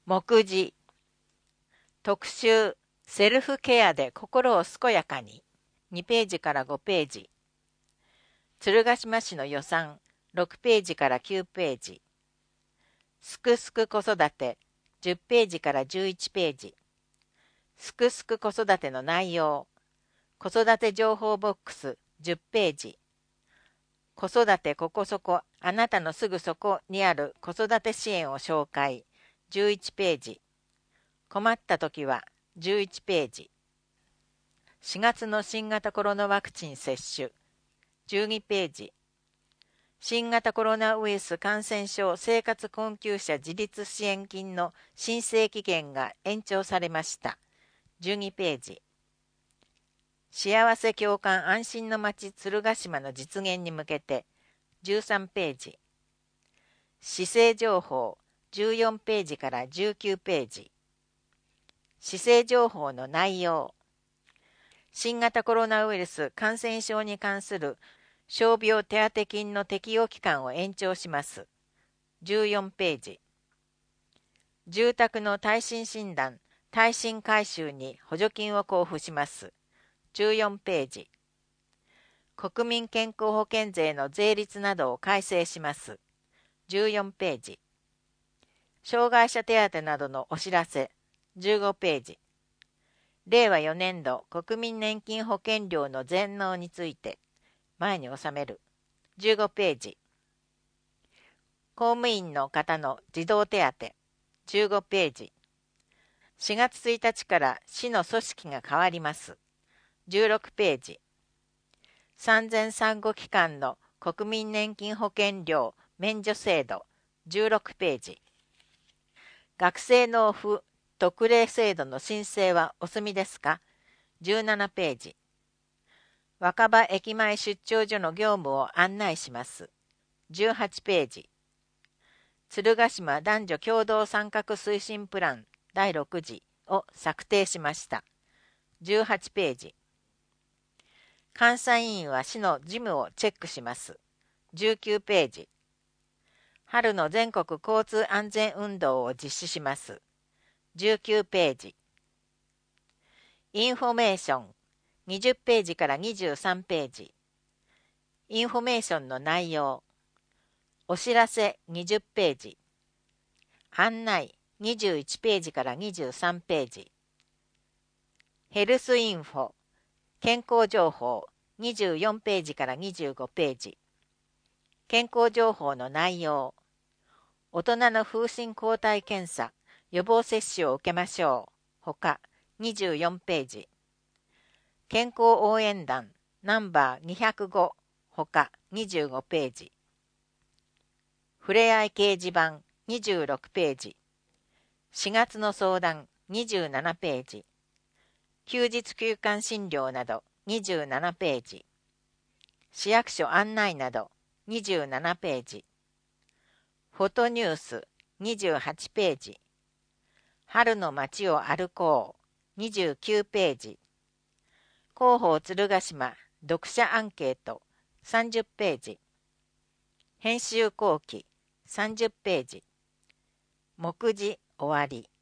目次特集セルフケアで心を健やかに2ページから5ページ鶴ヶ島市の予算6ページから9ページすくすく子育て10ページから11ページすくすく子育ての内容子育て情報ボックス10ページ子育てここそこあなたのすぐそこにある子育て支援を紹介11ページ困ったときは11ページ4月の新型コロナワクチン接種12ページ新型コロナウイルス感染症生活困窮者自立支援金の申請期限が延長されました12ページ幸せ共感安心の街鶴ヶ島の実現に向けて13ページ市政情報14ページから19ページ市政情報の内容新型コロナウイルス感染症に関する傷病手当金の適用期間を延長します14ページ住宅の耐震診断耐震改修に補助金を交付します14ページ国民健康保険税の税率などを改正します14ページ障害者手当などのお知らせ15ページ令和4年度国民年金保険料の全納について前に収める15ページ公務員の方の児童手当15ページ4月1日から市の組織が変わります16ページ産前産後期間の国民年金保険料免除制度16ページ学生納付特例制度の申請はお済みですか17ページ若葉駅前出張所の業務を案内します18ページ鶴ヶ島男女共同参画推進プラン第6次を策定しました18ページ監査委員は市の事務をチェックします19ページ春の全国交通安全運動を実施します19ページインフォメーション20ページから23ページインフォメーションの内容お知らせ20ページ案内21ページから23ページヘルスインフォ健康情報24ページから25ページ健康情報の内容大人の風疹抗体検査予防接種を受けましょうほか24ページ健康応援団ナンバー205ほか25ページふれあい掲示板26ページ4月の相談27ページ休日休館診療など27ページ市役所案内など27ページフォトニュース28ページ春の街を歩こう29ページ広報鶴ヶ島読者アンケート30ページ編集後期30ページ目次終わり